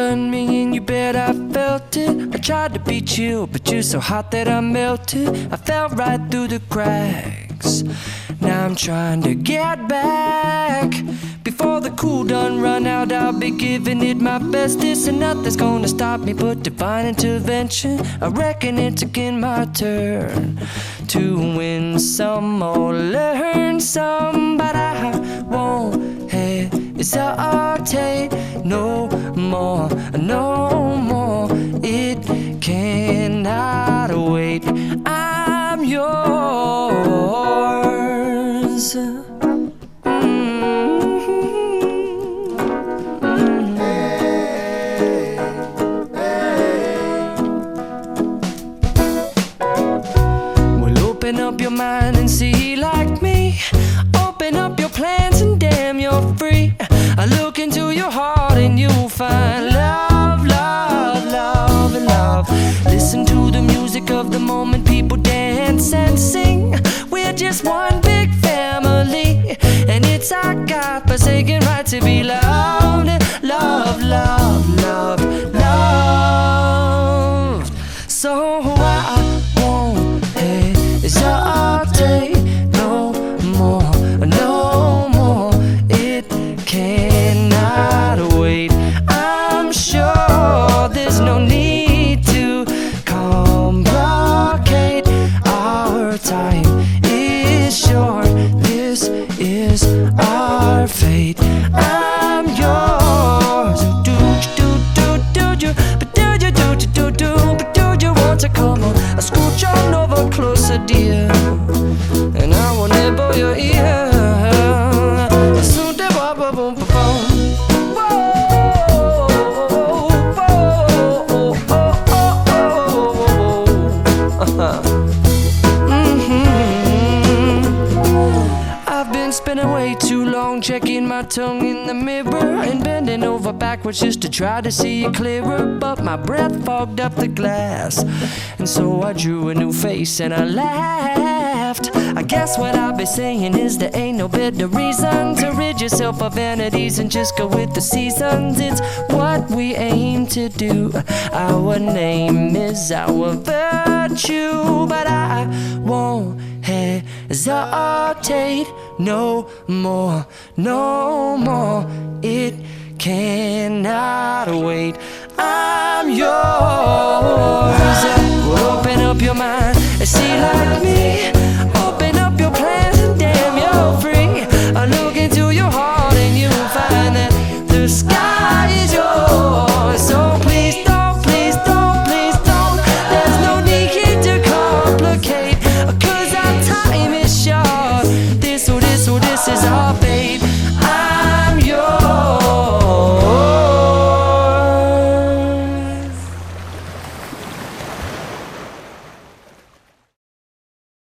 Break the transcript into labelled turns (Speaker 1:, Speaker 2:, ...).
Speaker 1: done me and you bet I felt it. I tried to be chill, but you're so hot that I melted. I fell right through the cracks. Now I'm trying to get back. Before the cool done run out, I'll be giving it my bestest, and nothing's gonna stop me but divine intervention. I reckon it's again my turn to win some or learn some, but I won't hesitate no more, no more. It cannot wait. I'm yours. Open up your mind and see like me. Open up your plans and damn, you're free. I look into your heart and you'll find love, love, love, and love. Listen to the music of the moment, people dance and sing. We're just one big family, and it's our God-forsaken right to be loved. Love, love, love, loved. So I won't hesitate no more, no more. It cannot wait. I'm sure there's no need to complicate. Our time is short. This is our fate. I'm yours. Do you, but do you, but do you want to come on? I scooch on over closer, dear, and I will nibble your ear. I've been spending way too long checking my tongue in the mirror and bending over backwards just to try to see it clearer, but my breath fogged up the glass, and so I drew a new face and I laughed. I guess what I'll be saying is there ain't no better reason to rid yourself of vanities and just go with the seasons. It's what we aim to do. Our name is our virtue, but I won't hesitate no more, no more. It cannot wait. I'm yours. Open up your mind and see like me.